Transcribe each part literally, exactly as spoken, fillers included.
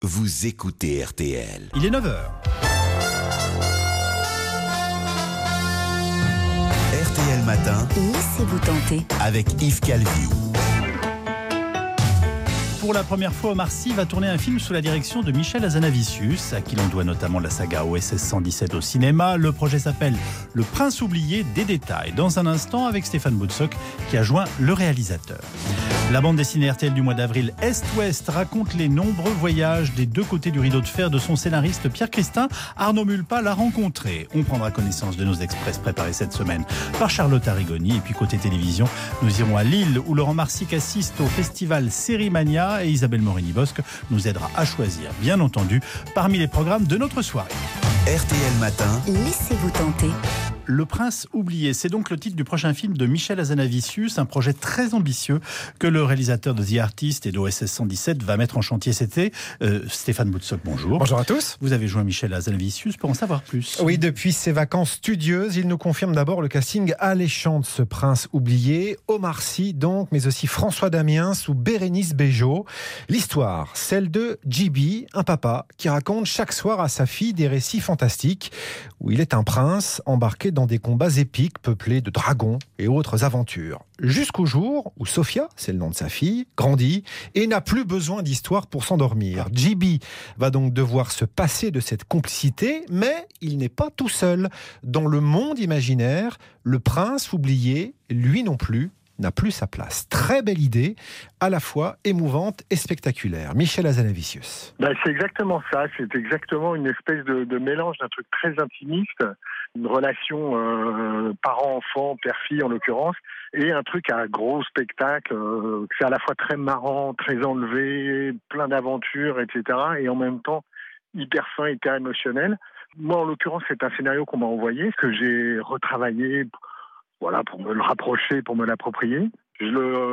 Vous écoutez R T L. Il est neuf heures. R T L Matin. Laissez-vous tenter. Avec Yves Calvi. Pour la première fois, Omar Sy va tourner un film sous la direction de Michel Hazanavicius, à qui l'on doit notamment la saga O S S cent dix-sept au cinéma. Le projet s'appelle Le Prince oublié des détails. Dans un instant, avec Stéphane Boutsock, qui a joint le réalisateur. La bande dessinée R T L du mois d'avril, Est-Ouest, raconte les nombreux voyages des deux côtés du rideau de fer de son scénariste Pierre Christin. Arnaud Mulpa l'a rencontré. On prendra connaissance de nos express préparés cette semaine par Charlotte Arrigoni. Et puis côté télévision, nous irons à Lille, où Laurent Marsic assiste au festival Sérimania et Isabelle Morini-Bosque nous aidera à choisir, bien entendu, parmi les programmes de notre soirée. R T L Matin. Laissez-vous tenter. Le Prince oublié, c'est donc le titre du prochain film de Michel Hazanavicius, un projet très ambitieux que le réalisateur de The Artist et de O S S cent dix-sept va mettre en chantier cet été. Euh, Stéphane Boutsock, bonjour. Bonjour à tous. Vous avez joint Michel Hazanavicius pour en savoir plus. Oui, depuis ses vacances studieuses, il nous confirme d'abord le casting alléchant de ce Prince oublié. Omar Sy donc, mais aussi François Damiens ou Bérénice Bejo. L'histoire, celle de J B, un papa qui raconte chaque soir à sa fille des récits fantastiques où il est un prince embarqué dans des combats épiques peuplés de dragons et autres aventures. Jusqu'au jour où Sophia, c'est le nom de sa fille, grandit et n'a plus besoin d'histoire pour s'endormir. J B va donc devoir se passer de cette complicité, mais il n'est pas tout seul. Dans le monde imaginaire, le prince oublié, lui non plus, n'a plus sa place. Très belle idée, à la fois émouvante et spectaculaire. Michel Hazanavicius. Ben, c'est exactement ça, c'est exactement une espèce de, de mélange d'un truc très intimiste, une relation euh, parent-enfant, père-fille en l'occurrence, et un truc à gros spectacle, euh, c'est à la fois très marrant, très enlevé, plein d'aventures, et cetera, et en même temps hyper fin, hyper émotionnel. Moi, en l'occurrence, c'est un scénario qu'on m'a envoyé, que j'ai retravaillé, voilà, pour me le rapprocher, pour me l'approprier. Je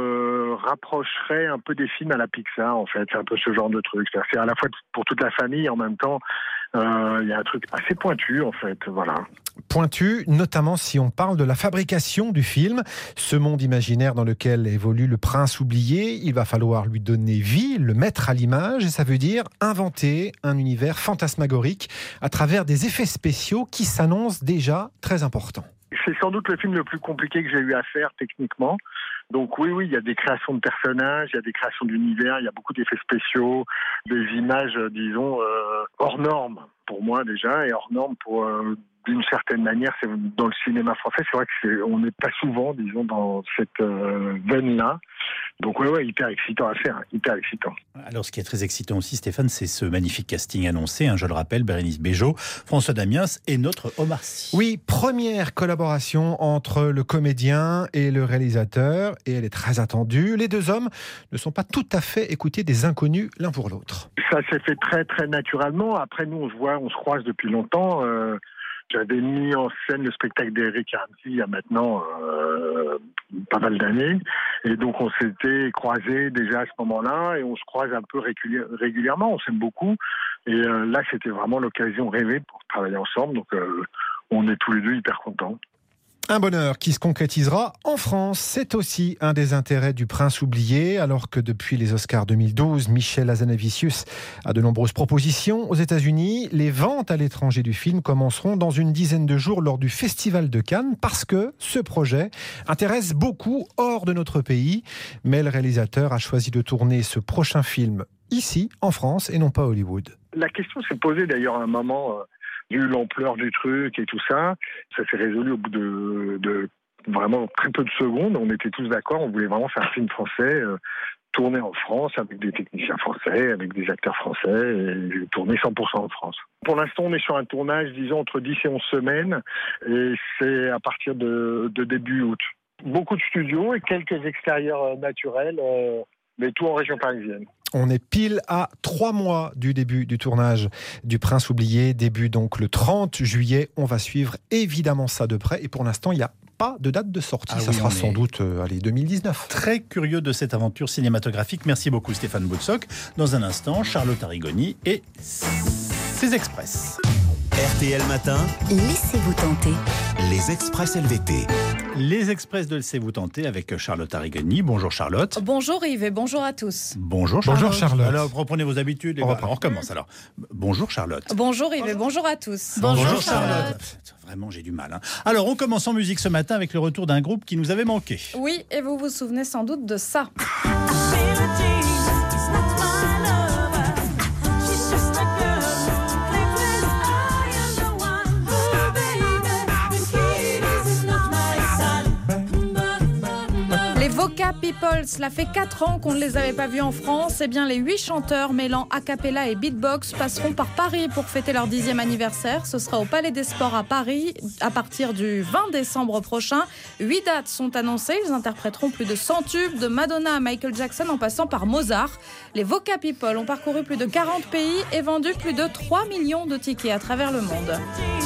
le rapprocherais un peu des films à la Pixar, en fait. C'est un peu ce genre de truc. C'est à la fois pour toute la famille, en même temps, euh, il y a un truc assez pointu, en fait. Voilà. Pointu, notamment si on parle de la fabrication du film. Ce monde imaginaire dans lequel évolue le prince oublié, il va falloir lui donner vie, le mettre à l'image, et ça veut dire inventer un univers fantasmagorique à travers des effets spéciaux qui s'annoncent déjà très importants. C'est sans doute le film le plus compliqué que j'ai eu à faire techniquement. Donc oui, oui, il y a des créations de personnages, il y a des créations d'univers, il y a beaucoup d'effets spéciaux, des images, disons, euh, hors normes pour moi déjà, et hors normes pour, euh, d'une certaine manière, c'est dans le cinéma français, c'est vrai qu'on n'est pas souvent, disons, dans cette euh, veine-là. Donc ouais, ouais, hyper excitant à faire, hyper excitant. Alors ce qui est très excitant aussi, Stéphane, c'est ce magnifique casting annoncé, hein, je le rappelle, Bérénice Bejo, François Damiens et notre Omar Sy. Oui, première collaboration entre le comédien et le réalisateur, et elle est très attendue. Les deux hommes ne sont pas tout à fait écoutés des inconnus l'un pour l'autre. Ça s'est fait très très naturellement. Après nous, on se voit, on se croise depuis longtemps. Euh... J'avais mis en scène le spectacle d'Eric Ramsey il y a maintenant euh, pas mal d'années. Et donc, on s'était croisés déjà à ce moment-là et on se croise un peu régulier, régulièrement. On s'aime beaucoup. Et euh, là, c'était vraiment l'occasion rêvée pour travailler ensemble. Donc, euh, on est tous les deux hyper contents. Un bonheur qui se concrétisera en France. C'est aussi un des intérêts du Prince oublié, alors que depuis les Oscars deux mille douze, Michel Hazanavicius a de nombreuses propositions aux États-Unis. Les ventes à l'étranger du film commenceront dans une dizaine de jours lors du Festival de Cannes, parce que ce projet intéresse beaucoup hors de notre pays. Mais le réalisateur a choisi de tourner ce prochain film ici, en France, et non pas à Hollywood. La question s'est posée d'ailleurs à un moment... Euh... vu l'ampleur du truc et tout ça, ça s'est résolu au bout de, de vraiment très peu de secondes. On était tous d'accord, on voulait vraiment faire un film français, euh, tourné en France, avec des techniciens français, avec des acteurs français, et tourné cent pour cent en France. Pour l'instant, on est sur un tournage, disons, entre dix et onze semaines, et c'est à partir de, de début août. Beaucoup de studios et quelques extérieurs naturels, euh, mais tout en région parisienne. On est pile à trois mois du début du tournage du Prince oublié, début donc le trente juillet. On va suivre évidemment ça de près, et pour l'instant, il n'y a pas de date de sortie. Ah ça oui, sera sans est... doute euh, allez, deux mille dix-neuf. Très curieux de cette aventure cinématographique. Merci beaucoup Stéphane Boutsock. Dans un instant, Charlotte Arrigoni et ses express. R T L Matin, Laissez-vous tenter. les Express L V T. Les Express de Laissez-vous tenter avec Charlotte Arrigoni. Bonjour Charlotte. Bonjour Yves et bonjour à tous. Bonjour Charlotte. Bonjour Charlotte. Alors reprenez vos habitudes. Et On bah, reprend. on recommence alors. Bonjour Charlotte. Bonjour Yves et bonjour à tous. Bonjour Charlotte. Vraiment j'ai du mal. Hein. Alors on commence en musique ce matin avec le retour d'un groupe qui nous avait manqué. Oui, et vous vous souvenez sans doute de ça. Voca People, cela fait quatre ans qu'on ne les avait pas vus en France. Eh bien, les huit chanteurs mêlant a cappella et beatbox passeront par Paris pour fêter leur dixième anniversaire. Ce sera au Palais des Sports à Paris à partir du vingt décembre prochain. Huit dates sont annoncées. Ils interpréteront plus de cent tubes, de Madonna à Michael Jackson en passant par Mozart. Les Voca People ont parcouru plus de quarante pays et vendu plus de trois millions de tickets à travers le monde.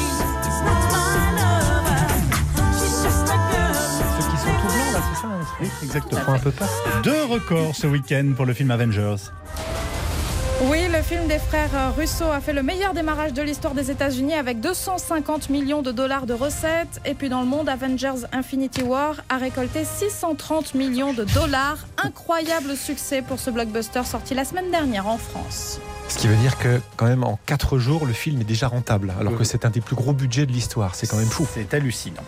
C'est ça, hein, Oui, exactement. ça prend un peu peur. Deux records ce week-end pour le film Avengers. Oui, le film des frères Russo a fait le meilleur démarrage de l'histoire des États-Unis avec deux cent cinquante millions de dollars de recettes. Et puis dans le monde, Avengers Infinity War a récolté six cent trente millions de dollars. Incroyable succès pour ce blockbuster sorti la semaine dernière en France. Ce qui veut dire que quand même en quatre jours, le film est déjà rentable, alors que c'est un des plus gros budgets de l'histoire. C'est quand même fou. C'est hallucinant.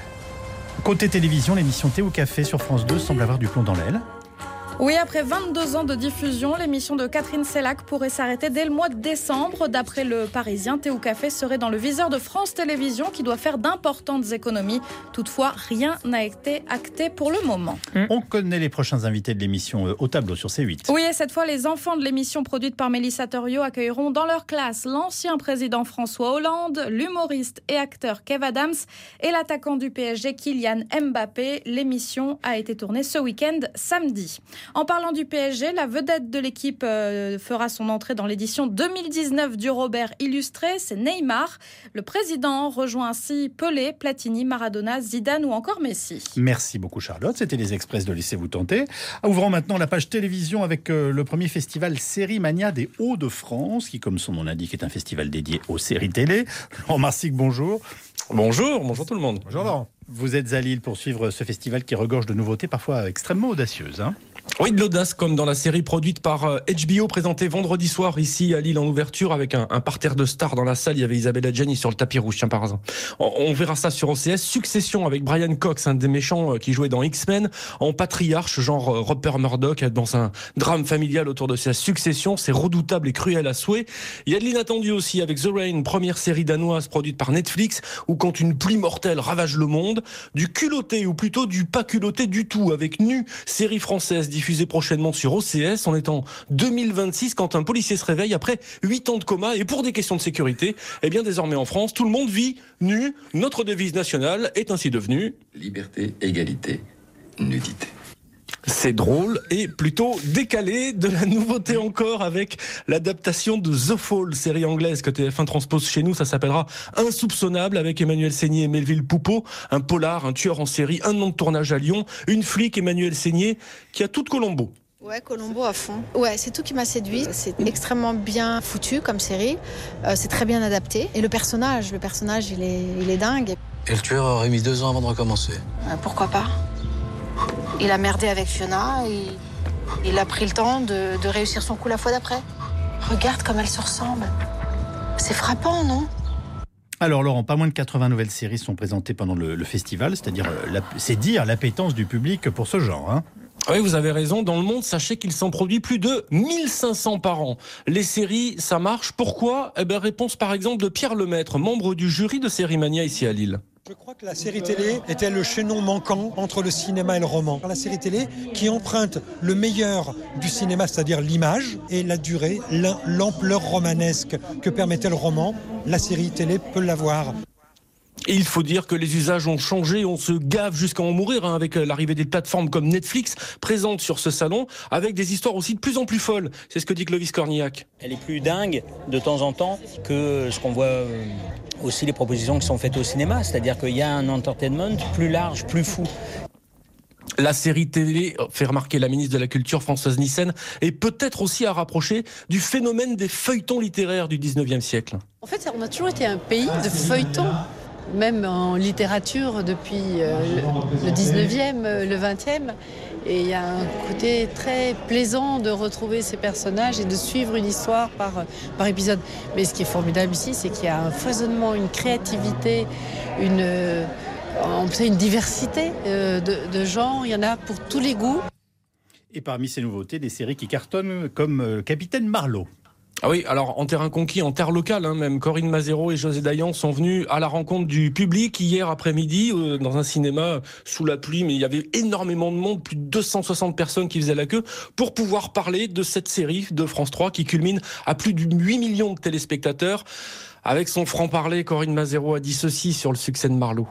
Côté télévision, l'émission Thé ou Café sur France deux semble avoir du plomb dans l'aile. Oui, après vingt-deux ans de diffusion, l'émission de Catherine Sellac pourrait s'arrêter dès le mois de décembre. D'après le Parisien, Thé ou Café serait dans le viseur de France Télévisions qui doit faire d'importantes économies. Toutefois, rien n'a été acté pour le moment. On connaît les prochains invités de l'émission euh, au tableau sur C huit. Oui, et cette fois, les enfants de l'émission produite par Mélissa Thoriot accueilleront dans leur classe l'ancien président François Hollande, l'humoriste et acteur Kev Adams et l'attaquant du P S G Kylian Mbappé. L'émission a été tournée ce week-end samedi. En parlant du P S G, la vedette de l'équipe euh, fera son entrée dans l'édition deux mille dix-neuf du Robert Illustré, c'est Neymar. Le président rejoint ainsi Pelé, Platini, Maradona, Zidane ou encore Messi. Merci beaucoup Charlotte, c'était les Express de Laissez-vous tenter. Ouvrons maintenant la page télévision avec euh, le premier festival Série Mania des Hauts-de-France, qui comme son nom l'indique est un festival dédié aux séries télé. Laurent Marsic, bonjour. Bonjour, bonjour tout le monde. Bonjour Laurent. Vous êtes à Lille pour suivre ce festival qui regorge de nouveautés parfois extrêmement audacieuses. Hein. Oui, de l'audace, comme dans la série produite par H B O, présentée vendredi soir ici à Lille en ouverture, avec un, un parterre de stars dans la salle. Il y avait Isabelle Adjani sur le tapis rouge, tiens par hasard. On, on verra ça sur O C S. Succession avec Brian Cox, un des méchants qui jouait dans X-Men, en patriarche, genre Rupert Murdoch, dans un drame familial autour de sa succession. C'est redoutable et cruel à souhait. Il y a de l'inattendu aussi avec The Rain, première série danoise produite par Netflix, où quand une pluie mortelle ravage le monde, du culotté, ou plutôt du pas culotté du tout, avec Nu, série française diffusée prochainement sur O C S. On est en deux mille vingt-six quand un policier se réveille après huit ans de coma et pour des questions de sécurité, eh bien désormais en France, tout le monde vit nu. Notre devise nationale est ainsi devenue liberté, égalité, nudité. C'est drôle et plutôt décalé. De la nouveauté encore avec l'adaptation de The Fall, série anglaise que T F un transpose chez nous. Ça s'appellera Insoupçonnable avec Emmanuel Seigné et Melville Poupeau. Un polar, un tueur en série, un an de tournage à Lyon. Une flic, Emmanuel Seigné, qui a tout de Colombo. Ouais, Colombo à fond. Ouais, c'est tout qui m'a séduit. C'est extrêmement bien foutu comme série. Euh, c'est très bien adapté. Et le personnage, le personnage, il est, il est dingue. Et le tueur aurait mis deux ans avant de recommencer. Euh, pourquoi pas ? Il a merdé avec Fiona, et il a pris le temps de, de réussir son coup la fois d'après. Regarde comme elles se ressemblent. C'est frappant, non ? Alors Laurent, pas moins de quatre-vingts nouvelles séries sont présentées pendant le, le festival, c'est-à-dire, euh, la, c'est dire l'appétence du public pour ce genre. Hein. Oui, vous avez raison. Dans le monde, sachez qu'il s'en produit plus de mille cinq cents par an. Les séries, ça marche. Pourquoi ? Eh bien, réponse par exemple de Pierre Lemaître, membre du jury de Série Mania ici à Lille. Je crois que la série télé était le chaînon manquant entre le cinéma et le roman. La série télé qui emprunte le meilleur du cinéma, c'est-à-dire l'image, et la durée, l'ampleur romanesque que permettait le roman, la série télé peut l'avoir. Et il faut dire que les usages ont changé, on se gave jusqu'à en mourir hein, avec l'arrivée des plateformes comme Netflix présentes sur ce salon, avec des histoires aussi de plus en plus folles. C'est ce que dit Clovis Cornillac. Elle est plus dingue de temps en temps que ce qu'on voit euh, aussi les propositions qui sont faites au cinéma, c'est-à-dire qu'il y a un entertainment plus large, plus fou. La série télé, fait remarquer la ministre de la Culture Françoise Nyssen, est peut-être aussi à rapprocher du phénomène des feuilletons littéraires du dix-neuvième siècle. En fait, on a toujours été un pays de feuilletons, même en littérature depuis euh, le dix-neuvième, le vingtième. Et il y a un côté très plaisant de retrouver ces personnages et de suivre une histoire par, par épisode. Mais ce qui est formidable ici, c'est qu'il y a un foisonnement, une créativité, une... on peut une diversité de, de genres, il y en a pour tous les goûts. Et parmi ces nouveautés, des séries qui cartonnent comme Capitaine Marlowe. Ah oui, alors en terrain conquis, en terre locale, hein, même Corinne Mazero et José Dayan sont venus à la rencontre du public hier après-midi euh, dans un cinéma sous la pluie, mais il y avait énormément de monde, plus de deux cent soixante personnes qui faisaient la queue pour pouvoir parler de cette série de France trois qui culmine à plus de huit millions de téléspectateurs. Avec son franc-parler, Corinne Mazero a dit ceci sur le succès de Marlowe.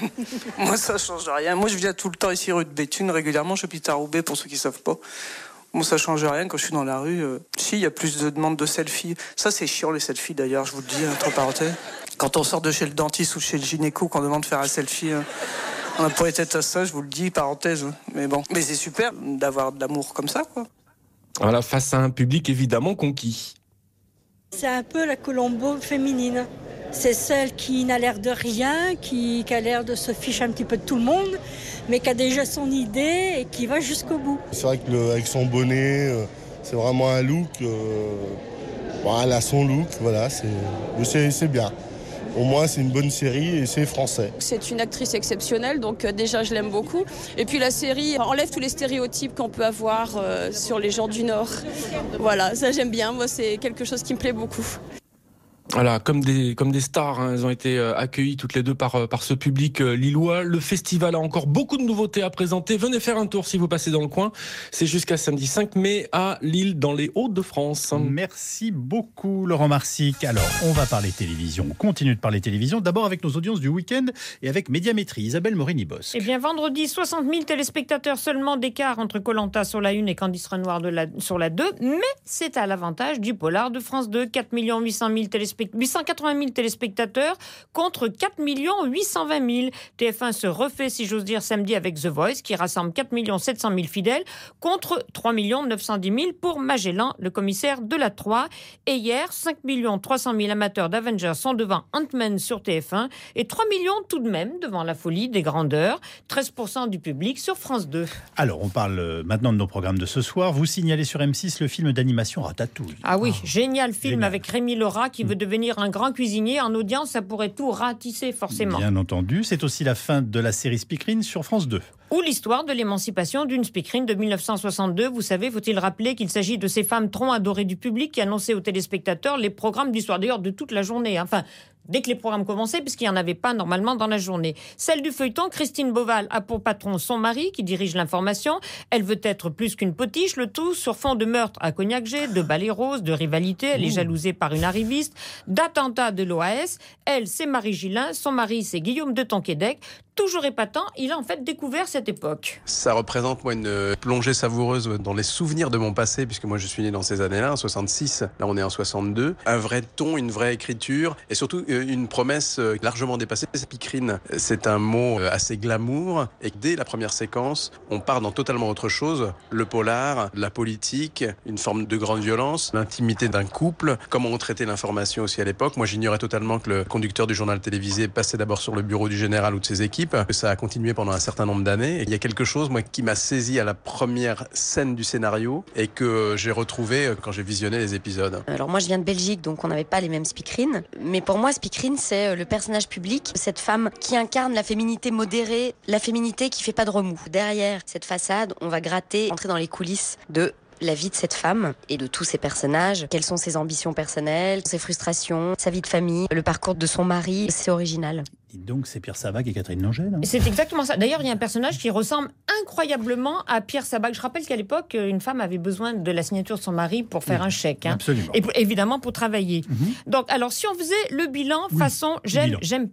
Moi, ça change rien. Moi, je viens tout le temps ici rue de Béthune régulièrement. Je suis à Roubaix pour ceux qui savent pas. Moi, ça change rien quand je suis dans la rue. Euh... Si, il y a plus de demandes de selfies. Ça, c'est chiant, les selfies, d'ailleurs, je vous le dis, entre parenthèses. Quand on sort de chez le dentiste ou chez le gynéco, qu'on demande de faire un selfie, euh... on n'a pas été à ça, je vous le dis, parenthèse. Mais bon, mais c'est super d'avoir de l'amour comme ça, quoi. Voilà, face à un public évidemment conquis. C'est un peu la Colombo féminine. C'est celle qui n'a l'air de rien, qui, qui a l'air de se ficher un petit peu de tout le monde, mais qui a déjà son idée et qui va jusqu'au bout. C'est vrai qu'avec son bonnet, euh, c'est vraiment un look. Euh, bon, elle a son look, voilà, c'est, c'est, c'est bien. Au moins, c'est une bonne série et c'est français. C'est une actrice exceptionnelle, donc euh, déjà, je l'aime beaucoup. Et puis la série enlève tous les stéréotypes qu'on peut avoir euh, sur les gens du Nord. Voilà, ça j'aime bien. Moi, c'est quelque chose qui me plaît beaucoup. Voilà, comme des comme des stars, hein, elles ont été euh, accueillies toutes les deux par par ce public euh, lillois. Le festival a encore beaucoup de nouveautés à présenter. Venez faire un tour si vous passez dans le coin. C'est jusqu'à samedi cinq mai à Lille, dans les Hauts-de-France. Merci beaucoup, Laurent Marsic. Alors, on va parler télévision. On continue de parler télévision. D'abord avec nos audiences du week-end et avec Médiamétrie. Isabelle Morini-Bosque. Eh bien, vendredi, soixante mille téléspectateurs seulement d'écart entre Koh-Lanta sur la une et Candice Renoir de la, sur la deux. Mais c'est à l'avantage du polar de France deux. quatre millions huit cent mille téléspectateurs. huit cent quatre-vingt mille téléspectateurs contre quatre millions huit cent vingt mille. T F un se refait, si j'ose dire, samedi avec The Voice, qui rassemble quatre millions sept cent mille fidèles contre trois millions neuf cent dix mille pour Magellan, le commissaire de la trois. Et hier, cinq millions trois cent mille amateurs d'Avengers sont devant Ant-Man sur T F un et trois millions tout de même devant La Folie des Grandeurs, treize pour cent du public sur France deux. Alors, on parle maintenant de nos programmes de ce soir. Vous signalez sur M six le film d'animation Ratatouille. Ah oui, oh, génial film génial. Avec Rémi Laura qui veut mmh. devenir un grand cuisinier. En audience, ça pourrait tout ratisser forcément. Bien entendu, c'est aussi la fin de la série Speakerine sur France deux. Ou l'histoire de l'émancipation d'une speakerine de dix-neuf cent soixante-deux. Vous savez, faut-il rappeler qu'il s'agit de ces femmes trop adorées du public qui annonçaient aux téléspectateurs les programmes d'histoire, d'ailleurs de toute la journée. Enfin, dès que les programmes commençaient, puisqu'il n'y en avait pas normalement dans la journée. Celle du feuilleton, Christine Beauval, a pour patron son mari qui dirige l'information. Elle veut être plus qu'une potiche, le tout sur fond de meurtre à Cognac-G, de balais roses, de rivalité. Elle est jalousée par une arriviste, d'attentat de l'O A S. Elle, c'est Marie Gillin. Son mari, c'est Guillaume de Tonquédec. Toujours épatant, il a en fait découvert cette époque. Ça représente moi une plongée savoureuse dans les souvenirs de mon passé, puisque moi je suis né dans ces années-là, en soixante-six, là on est en soixante-deux. Un vrai ton, une vraie écriture, et surtout une promesse largement dépassée. Speakerine, c'est un mot assez glamour, et dès la première séquence, on part dans totalement autre chose. Le polar, la politique, une forme de grande violence, l'intimité d'un couple, comment on traitait l'information aussi à l'époque. Moi j'ignorais totalement que le conducteur du journal télévisé passait d'abord sur le bureau du général ou de ses équipes. Ça a continué pendant un certain nombre d'années. Et il y a quelque chose moi, qui m'a saisi à la première scène du scénario et que j'ai retrouvé quand j'ai visionné les épisodes. Alors moi je viens de Belgique, donc on n'avait pas les mêmes speakerines. Mais pour moi, speakerine, c'est le personnage public, cette femme qui incarne la féminité modérée, la féminité qui fait pas de remous. Derrière cette façade, on va gratter, entrer dans les coulisses de la vie de cette femme et de tous ses personnages. Quelles sont ses ambitions personnelles, ses frustrations, sa vie de famille, le parcours de son mari. C'est original. Et donc c'est Pierre Sabac et Catherine Langel. Hein. C'est exactement ça. D'ailleurs, il y a un personnage qui ressemble incroyablement à Pierre Sabac. Je rappelle qu'à l'époque, une femme avait besoin de la signature de son mari pour faire oui, un chèque. Hein. Absolument. Et pour, évidemment pour travailler. Mm-hmm. Donc, alors si on faisait le bilan oui, façon j'aime, bilan. j'aime pas.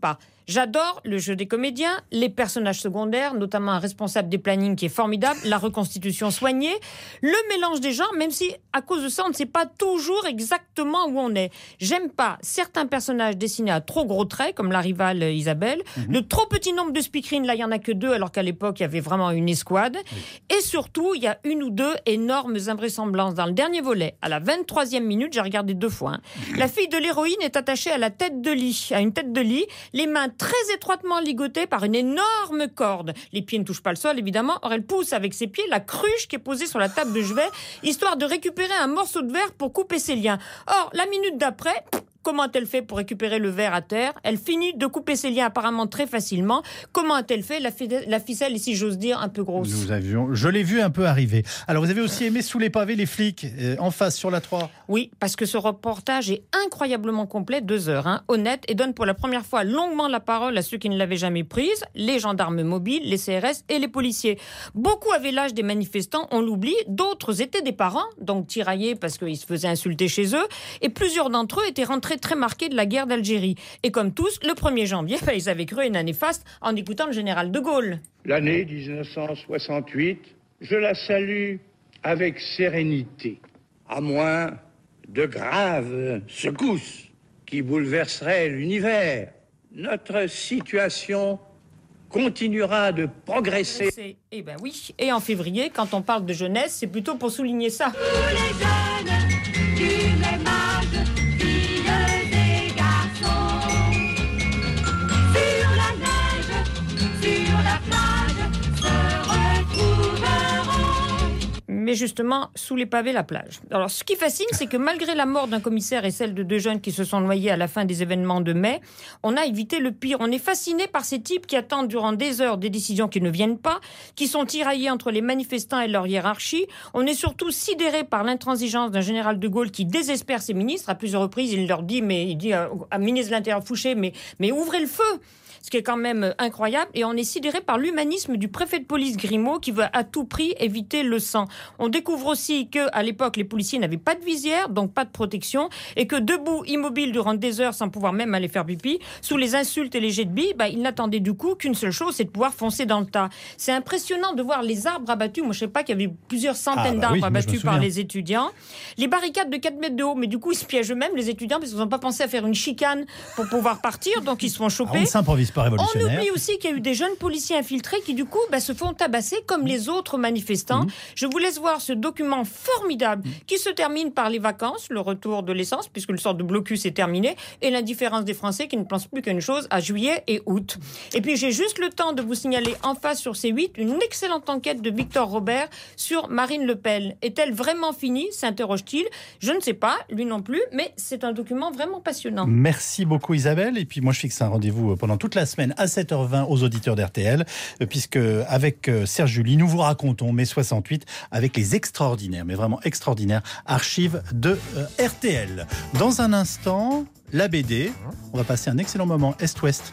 J'adore le jeu des comédiens, les personnages secondaires, notamment un responsable des plannings qui est formidable, la reconstitution soignée, le mélange des genres, même si à cause de ça, on ne sait pas toujours exactement où on est. J'aime pas certains personnages dessinés à trop gros traits, comme la rivale Isabelle, mmh. le trop petit nombre de speakerines, là il y en a que deux, alors qu'à l'époque il y avait vraiment une escouade, oui. et surtout il y a une ou deux énormes invraisemblances. Dans le dernier volet, à la vingt-troisième minute, j'ai regardé deux fois, hein. La fille de l'héroïne est attachée à la tête de lit, à une tête de lit, les mains très étroitement ligotées par une énorme corde. Les pieds ne touchent pas le sol, évidemment. Or, elle pousse avec ses pieds la cruche qui est posée sur la table de chevet, histoire de récupérer un morceau de verre pour couper ses liens. Or, la minute d'après... Comment a-t-elle fait pour récupérer le verre à terre? Elle finit de couper ses liens apparemment très facilement. Comment a-t-elle fait? La, fi- la ficelle est, si j'ose dire, un peu grosse. Nous avions, je l'ai vu un peu arriver. Alors, vous avez aussi aimé Sous les pavés, les flics, euh, en face sur la trois. Oui, parce que ce reportage est incroyablement complet, deux heures, hein, honnête, et donne pour la première fois longuement la parole à ceux qui ne l'avaient jamais prise, les gendarmes mobiles, les C R S et les policiers. Beaucoup avaient l'âge des manifestants, on l'oublie. D'autres étaient des parents, donc tiraillés parce qu'ils se faisaient insulter chez eux. Et plusieurs d'entre eux étaient rentrés très marqués de la guerre d'Algérie. Et comme tous, le premier janvier, bah, ils avaient cru à une année faste en écoutant le général de Gaulle. L'année dix-neuf cent soixante-huit, je la salue avec sérénité, à moins de graves secousses qui bouleverseraient l'univers. Notre situation continuera de progresser. Eh ben oui. Et en février, quand on parle de jeunesse, c'est plutôt pour souligner ça. Tous les jeunes du même âge, mais justement sous les pavés la plage. Alors ce qui fascine, c'est que malgré la mort d'un commissaire et celle de deux jeunes qui se sont noyés à la fin des événements de mai, on a évité le pire. On est fasciné par ces types qui attendent durant des heures des décisions qui ne viennent pas, qui sont tiraillés entre les manifestants et leur hiérarchie. On est surtout sidéré par l'intransigeance d'un général de Gaulle qui désespère ses ministres. À plusieurs reprises, il leur dit, mais il dit à, à ministre de l'Intérieur Fouché, mais, mais ouvrez le feu! Ce qui est quand même incroyable. Et on est sidéré par l'humanisme du préfet de police Grimaud qui veut à tout prix éviter le sang. On découvre aussi qu'à l'époque, les policiers n'avaient pas de visière, donc pas de protection, et que debout, immobiles durant des heures sans pouvoir même aller faire pipi, sous les insultes et les jets de billes, bah, ils n'attendaient du coup qu'une seule chose, c'est de pouvoir foncer dans le tas. C'est impressionnant de voir les arbres abattus. Moi, je sais pas qu'il y avait plusieurs centaines ah bah d'arbres oui, abattus par les étudiants. Les barricades de quatre mètres de haut, mais du coup, ils se piègent eux-mêmes, les étudiants, parce qu'ils n'ont pas pensé à faire une chicane pour pouvoir partir, donc ils se font choper. Ah, on s'improvise. On oublie aussi qu'il y a eu des jeunes policiers infiltrés qui, du coup, bah, se font tabasser comme les autres manifestants. Mmh. Je vous laisse voir ce document formidable mmh. qui se termine par les vacances, le retour de l'essence, puisque le sort de blocus est terminé, et l'indifférence des Français qui ne pensent plus qu'une chose à juillet et août. Et puis, j'ai juste le temps de vous signaler en face sur C huit une excellente enquête de Victor Robert sur Marine Le Pen. Est-elle vraiment finie, s'interroge-t-il? Je ne sais pas, lui non plus, mais c'est un document vraiment passionnant. Merci beaucoup Isabelle. Et puis moi, je fixe un rendez-vous pendant toute la semaine à sept heures vingt aux auditeurs d'R T L, puisque avec Serge Julie, nous vous racontons mai soixante-huit avec les extraordinaires, mais vraiment extraordinaires archives de euh, R T L. Dans un instant, la B D. On va passer un excellent moment Est-Ouest.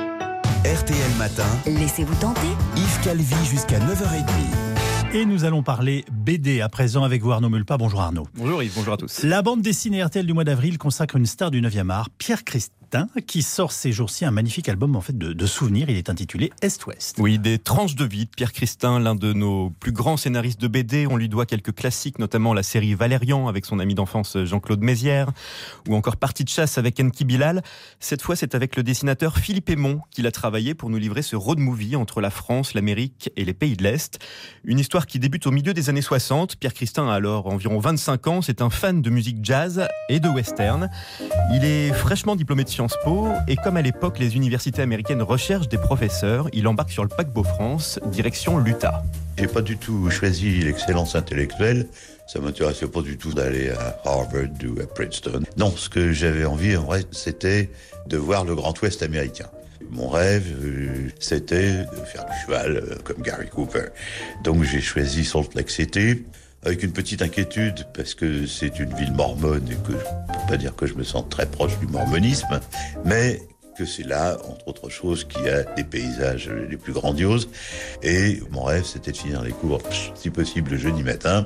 R T L Matin. Laissez-vous tenter. Yves Calvi jusqu'à neuf heures trente. Et nous allons parler B D à présent avec vous Arnaud Mulpa. Bonjour Arnaud. Bonjour Yves, bonjour à tous. La bande dessinée R T L du mois d'avril consacre une star du neuvième art, Pierre Christin, qui sort ces jours-ci un magnifique album en fait de, de souvenirs. Il est intitulé Est-Ouest. Oui, des tranches de vie de Pierre Christin, l'un de nos plus grands scénaristes de B D. On lui doit quelques classiques, notamment la série Valérian avec son ami d'enfance Jean-Claude Mézières, ou encore Partie de chasse avec Enki Bilal. Cette fois, c'est avec le dessinateur Philippe Aymon qu'il a travaillé pour nous livrer ce road movie entre la France, l'Amérique et les pays de l'Est. Une histoire qui débute au milieu des années soixante. Pierre Christin a alors environ vingt-cinq ans. C'est un fan de musique jazz et de western. Il est fraîchement diplômé de Sciences Po et comme à l'époque, les universités américaines recherchent des professeurs, il embarque sur le paquebot France, direction l'Utah. J'ai pas du tout choisi l'excellence intellectuelle. Ça m'intéressait pas du tout d'aller à Harvard ou à Princeton. Non, ce que j'avais envie, en vrai, c'était de voir le Grand Ouest américain. Mon rêve, euh, c'était de faire du cheval euh, comme Gary Cooper. Donc j'ai choisi Salt Lake City, avec une petite inquiétude, parce que c'est une ville mormone et que je ne peux pas dire que je me sens très proche du mormonisme, mais que c'est là, entre autres choses, qu'il y a des paysages les plus grandioses. Et mon rêve, c'était de finir les cours, si possible, le jeudi matin,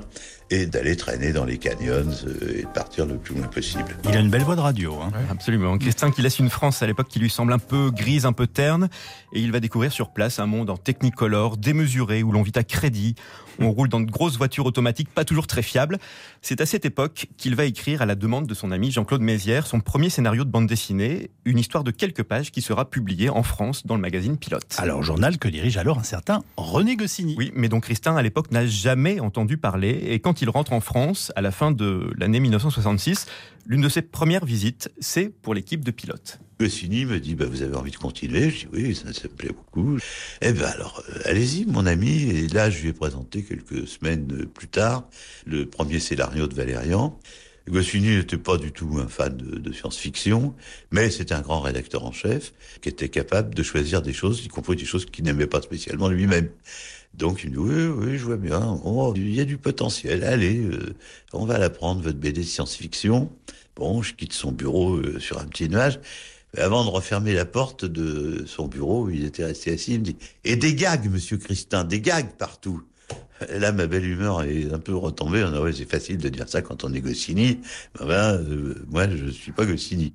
et d'aller traîner dans les canyons et de partir le plus loin possible. Il a une belle voix de radio. Hein. Ouais, absolument. Christin qui laisse une France à l'époque qui lui semble un peu grise, un peu terne, et il va découvrir sur place un monde en technicolor, démesuré, où l'on vit à crédit. On roule dans de grosses voitures automatiques, pas toujours très fiables. C'est à cette époque qu'il va écrire, à la demande de son ami Jean-Claude Mézières, son premier scénario de bande dessinée, une histoire de quelques pages qui sera publiée en France dans le magazine Pilote. Alors, journal que dirige alors un certain René Goscinny. Oui, mais dont Christin, à l'époque, n'a jamais entendu parler. Et quand il rentre en France, à la fin de l'année mille neuf cent soixante-six, l'une de ses premières visites, c'est pour l'équipe de Pilote. Goscinny me dit bah, « Vous avez envie de continuer ?» Je dis « Oui, ça, ça me plaît beaucoup. » Eh bien alors, euh, allez-y, mon ami. Et là, je lui ai présenté quelques semaines plus tard le premier scénario de Valérian. Goscinny n'était pas du tout un fan de, de science-fiction, mais c'était un grand rédacteur en chef qui était capable de choisir des choses, y compris des choses qu'il n'aimait pas spécialement lui-même. Donc il me dit oui, oui, je vois bien, oh, il y a du potentiel, allez, euh, on va la prendre, votre B D de science-fiction. Bon, je quitte son bureau euh, sur un petit nuage. Avant de refermer la porte de son bureau où il était resté assis, il me dit « Et des gags, monsieur Christin, des gags partout !» Et là, ma belle humeur est un peu retombée. On a, ouais, c'est facile de dire ça quand on est Goscinny. Ben, ben, euh, moi, je suis pas Goscinny.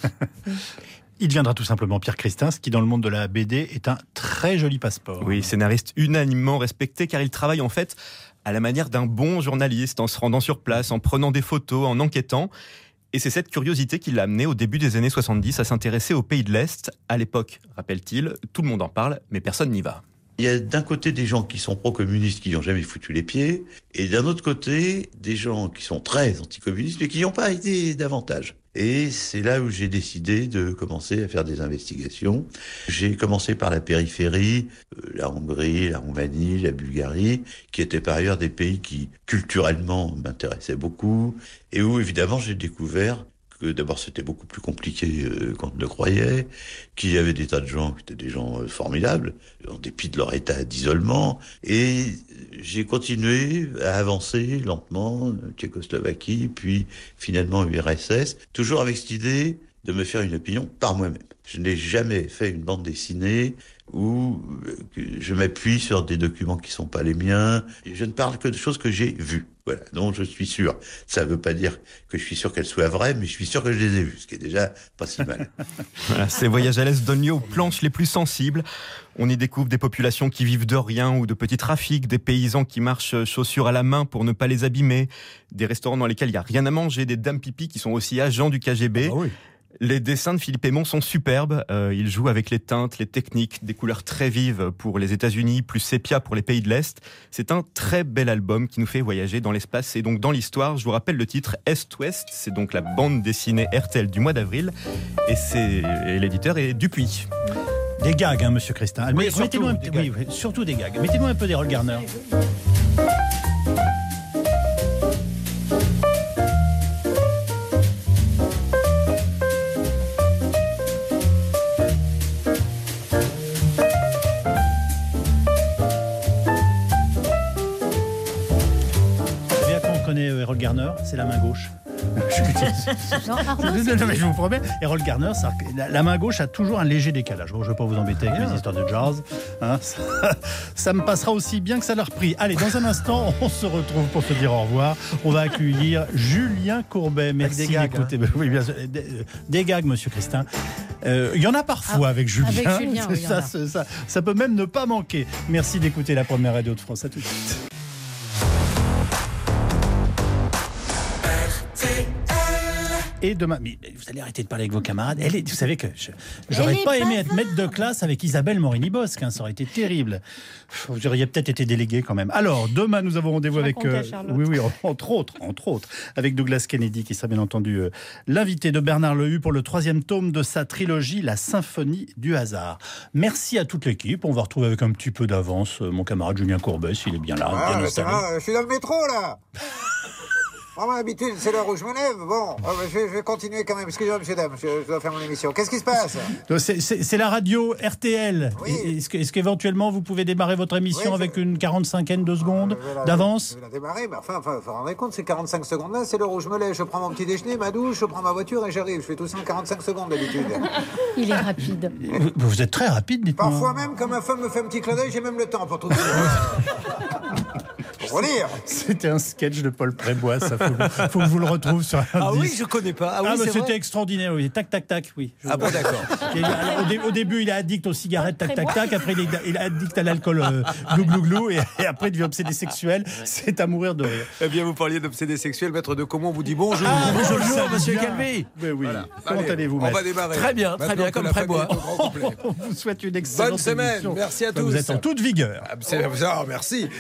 Il deviendra tout simplement Pierre Christin, ce qui dans le monde de la B D est un très joli passeport. Oui, scénariste unanimement respecté car il travaille en fait à la manière d'un bon journaliste, en se rendant sur place, en prenant des photos, en enquêtant. Et c'est cette curiosité qui l'a amené au début des années soixante-dix à s'intéresser aux pays de l'Est. À l'époque, rappelle-t-il, tout le monde en parle, mais personne n'y va. Il y a d'un côté des gens qui sont pro-communistes qui n'y ont jamais foutu les pieds, et d'un autre côté des gens qui sont très anticommunistes mais qui n'y ont pas été davantage. Et c'est là où j'ai décidé de commencer à faire des investigations. J'ai commencé par la périphérie, euh, la Hongrie, la Roumanie, la Bulgarie, qui étaient par ailleurs des pays qui culturellement m'intéressaient beaucoup, et où évidemment j'ai découvert que d'abord c'était beaucoup plus compliqué euh, qu'on ne le croyait, qu'il y avait des tas de gens qui étaient des gens euh, formidables, en dépit de leur état d'isolement, et j'ai continué à avancer lentement, Tchécoslovaquie, puis finalement U R S S, toujours avec cette idée de me faire une opinion par moi-même. Je n'ai jamais fait une bande dessinée où je m'appuie sur des documents qui ne sont pas les miens. Je ne parle que de choses que j'ai vues. Voilà, donc je suis sûr. Ça ne veut pas dire que je suis sûr qu'elles soient vraies, mais je suis sûr que je les ai vues, ce qui est déjà pas si mal. Voilà, ces voyages à l'Est donnent lieu aux planches les plus sensibles. On y découvre des populations qui vivent de rien ou de petits trafics, des paysans qui marchent chaussures à la main pour ne pas les abîmer, des restaurants dans lesquels il n'y a rien à manger, des dames pipi qui sont aussi agents du K G B. Ah oui. Les dessins de Philippe Aymon sont superbes. Euh, il joue avec les teintes, les techniques, des couleurs très vives pour les États-Unis, plus sépia pour les pays de l'Est. C'est un très bel album qui nous fait voyager dans l'espace et donc dans l'histoire. Je vous rappelle le titre Est-Ouest. C'est donc la bande dessinée R T L du mois d'avril. Et, c'est, et l'éditeur est Dupuis. Des gags, hein, monsieur Christin. Oui, Mettez-nous un, des oui, oui, surtout des gags. Mettez-nous un peu d'Errol Garner. Errol Garner, c'est la main gauche. je... non, non, non, mais je vous promets, Errol Garner, ça, la, la main gauche a toujours un léger décalage. Bon, je ne vais pas vous embêter avec les histoires de jazz. Hein, ça, ça me passera aussi bien que ça l'a repris. Allez, dans un instant, on se retrouve pour se dire au revoir. On va accueillir Julien Courbet. Merci d'écouter. Hein. Oui, bien sûr. Des, des gags, monsieur Christin. Il euh, y en a parfois ah, avec Julien. Avec Julien oui, ça, ça, ça, ça peut même ne pas manquer. Merci d'écouter la première radio de France. À tout de suite. Et demain, mais vous allez arrêter de parler avec vos camarades. Elle est, vous savez que je, j'aurais pas, pas aimé être maître de classe avec Isabelle Morini-Bosque. Hein, ça aurait été terrible. Vous auriez peut-être été délégué quand même. Alors, demain, nous avons rendez-vous avec, euh, oui, oui, entre autres, entre autres, avec Douglas Kennedy, qui sera bien entendu euh, l'invité de Bernard Lehu pour le troisième tome de sa trilogie, La Symphonie du hasard. Merci à toute l'équipe. On va retrouver avec un petit peu d'avance euh, mon camarade Julien Courbet, s'il est bien là, ah, bien installé. Là, je suis dans le métro là. Vraiment, d'habitude, c'est l'heure où je me lève. Bon, je vais, je vais continuer quand même. Excusez-moi, monsieur, dame, je, je dois faire mon émission. Qu'est-ce qui se passe ? c'est, c'est, c'est la radio R T L. Oui. Est-ce, que, est-ce qu'éventuellement, vous pouvez démarrer votre émission oui, avec je... une quarante-cinquième de seconde ah, la, d'avance ? Je vais la démarrer, mais enfin, enfin, vous vous rendez compte, ces quarante-cinq secondes-là, c'est l'heure où je me lève. Je prends mon petit déjeuner, ma douche, je prends ma voiture et j'arrive. Je fais tout ça en quarante-cinq secondes d'habitude. Il est rapide. Vous, vous êtes très rapide, dites-moi. Parfois même, quand ma femme me fait un petit clin d'œil, j'ai même le temps pour tout dire. faut relire. C'était un sketch de Paul Prébois, ça faut, faut que je vous le retrouve sur un Ah disque. oui, je connais pas. Ah oui, Ah, mais c'est c'était vrai. extraordinaire, oui. Tac, tac, tac, oui. Je- Ah bon, d'accord. Et alors, au, dé- au début, il est addict aux cigarettes, tac, tac, tac. Après, il est, il est addict à l'alcool, euh, glou, glou, glou. Et, et après, il devient obsédé sexuel. C'est à mourir de rire. Eh bien, vous parliez d'obsédé sexuel, maître de Comont vous dit bonjour. Ah, bonjour, bonjour, monsieur bien. Calvi. Mais oui. Voilà. Comment Allez, allez-vous, on maître va démarrer. Très bien, très Maintenant bien, que comme la famille Prébois. est au grand complet. On vous souhaite une excellente Bonne semaine. émission. Merci à Enfin, tous. Vous êtes en toute vigueur. Ah, c'est- ah, merci.